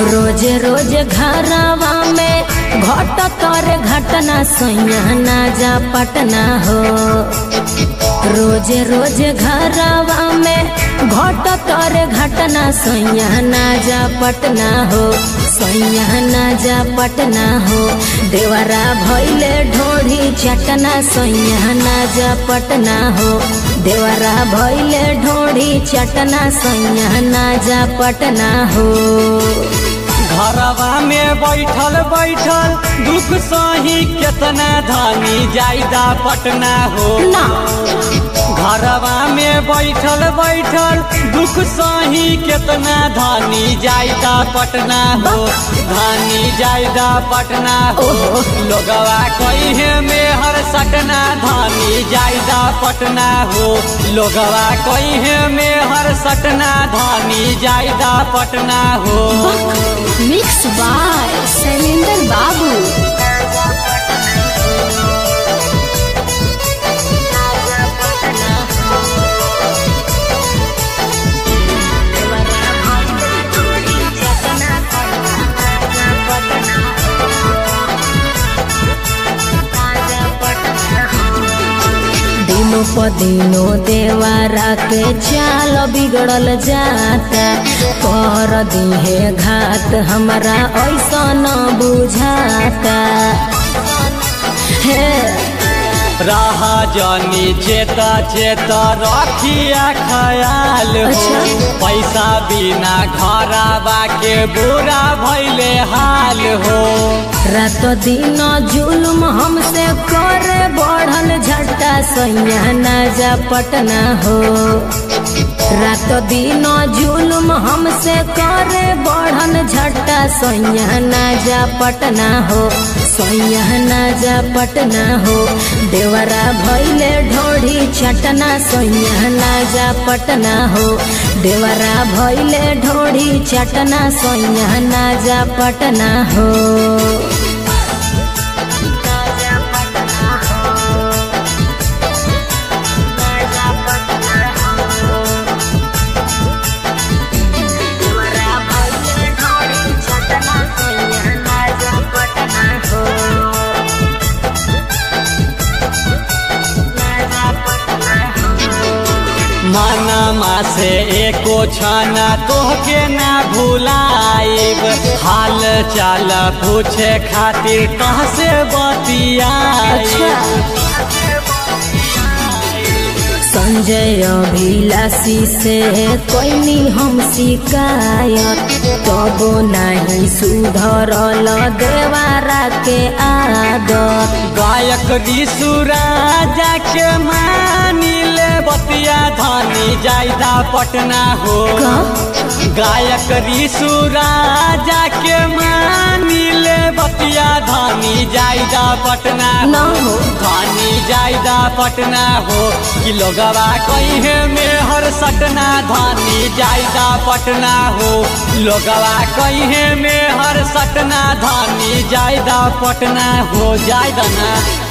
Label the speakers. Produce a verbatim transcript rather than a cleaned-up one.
Speaker 1: रोज रोज घरवा में घट तोरे घटना सैया ना जा पटना हो। रोज रोज घरवा में घट तोरे घटना सैया ना जा पटना हो। सैया ना जा पटना हो। देवरा भइले ढोढ़ी चटना सैया ना जा पटना हो। देवरा भइले ढोढ़ी चटना सैया ना जा पटना हो।
Speaker 2: घरवा में बैठल बैठल दुख सही केतना धानी जायदा पटना हो
Speaker 1: ना।
Speaker 2: घरवा में बैठल बैठल दुख सही केतना धानी जायदा पटना हो। धानी जायदा पटना हो। लोगवा कहे में हर सटना धानी जायदा पटना हो। लोगवा कहे में हर सटना धानी जायदा पटना हो।
Speaker 1: मिक्स बाय शैलेंद्र बाबू। दिनों प दिनों देवारा के चाल बिगड़ल जाता। कर दिहे घात हमरा ऐसा न बुझाता हे।
Speaker 2: रहा जानी चेता चेता रखिया ख्याल हो। पैसा बिना घरवा के बुरा भइले हाल हो।
Speaker 1: रात दिन जुल्म हमसे करे बढ़ल झट्टा सैया ना जा पटना हो। रात दिन जुल्म हमसे करे बढ़ल झट्टा सैया ना जा पटना हो। सैया ना जा पटना हो। देवरा भइले ढोढ़ी चटना सैया ना जा पटना हो। देवरा भइले ढोढ़ी चटना सैया ना जा पटना हो।
Speaker 2: मनमा से एको छाना तोहके ना भुलाइब। हाल चाल पूछे खातिर कहाँ से बतियाइब।
Speaker 1: संजय अभिलाषी से कोई हम शिकायत तबो नहीं सुधरल देवारा के आदत।
Speaker 2: गायक ऋषु राजा के मानिले बतिया धानी जायदा पटना हो। गायक ऋषु राजा के मानिले बतिया धानी जायदा पटना हो। धानी जायदा पटना हो। कि लोगवा कहे में हर सटना धानी जायदा पटना हो। लोगवा कहे में हर सटना धानी जायदा पटना हो। जायदा ना।